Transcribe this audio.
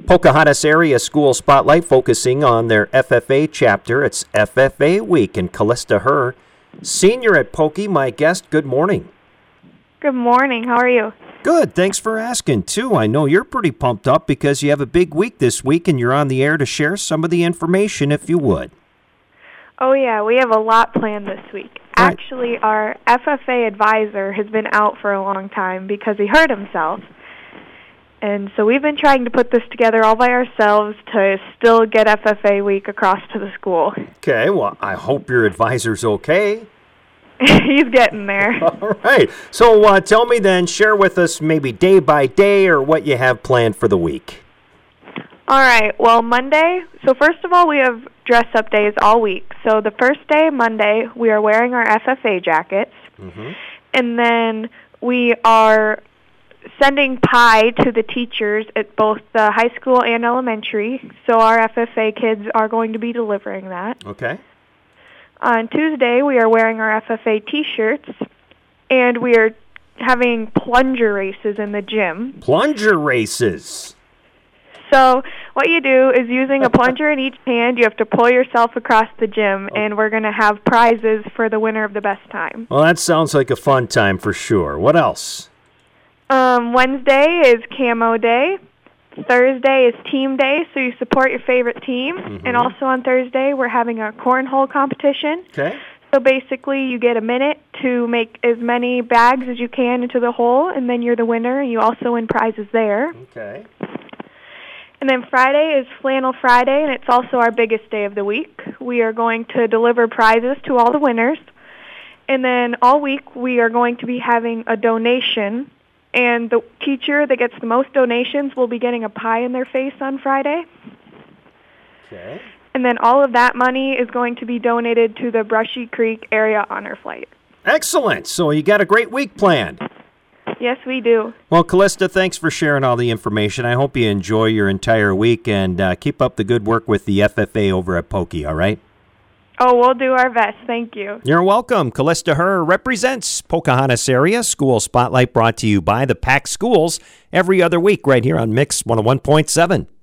Pocahontas Area School Spotlight focusing on their FFA chapter. It's FFA week, and Callista Herr, senior at Pokey, my guest. Good morning. Good morning. How are you? Good. Thanks for asking, too. I know you're pretty pumped up because you have a big week this week, and you're on the air to share some of the information, if you would. Oh, yeah. We have a lot planned this week. Right. Actually, our FFA advisor has been out for a long time because he hurt himself. And so we've been trying to put this together all by ourselves to still get FFA week across to the school. Okay. Well, I hope your advisor's okay. He's getting there. All right. So tell me then, share with us maybe day by day or what you have planned for the week. All right. Well, Monday, so first of all, we have dress-up days all week. So the first day, Monday, we are wearing our FFA jackets. Mm-hmm. And then we are sending pie to the teachers at both the high school and elementary. So our FFA kids are going to be delivering that. Okay. On Tuesday, we are wearing our FFA T-shirts, and we are having plunger races in the gym. Plunger races? So what you do is using a plunger in each hand, you have to pull yourself across the gym, and we're going to have prizes for the winner of the best time. Well, that sounds like a fun time for sure. What else? Wednesday is Camo Day. Thursday is Team Day, so you support your favorite team. Mm-hmm. And also on Thursday, we're having a cornhole competition. Okay. So basically, you get a minute to make as many bags as you can into the hole, and then you're the winner, and you also win prizes there. Okay. And then Friday is Flannel Friday, and it's also our biggest day of the week. We are going to deliver prizes to all the winners. And then all week, we are going to be having a donation. And the teacher that gets the most donations will be getting a pie in their face on Friday. Okay. And then all of that money is going to be donated to the Brushy Creek Area Honor Flight. Excellent. So you got a great week planned. Yes, we do. Well, Callista, thanks for sharing all the information. I hope you enjoy your entire week and keep up the good work with the FFA over at Pokey, all right? Oh, we'll do our best. Thank you. You're welcome. Callista Herr represents Pocahontas Area School Spotlight, brought to you by the PAC Schools every other week right here on Mix 101.7.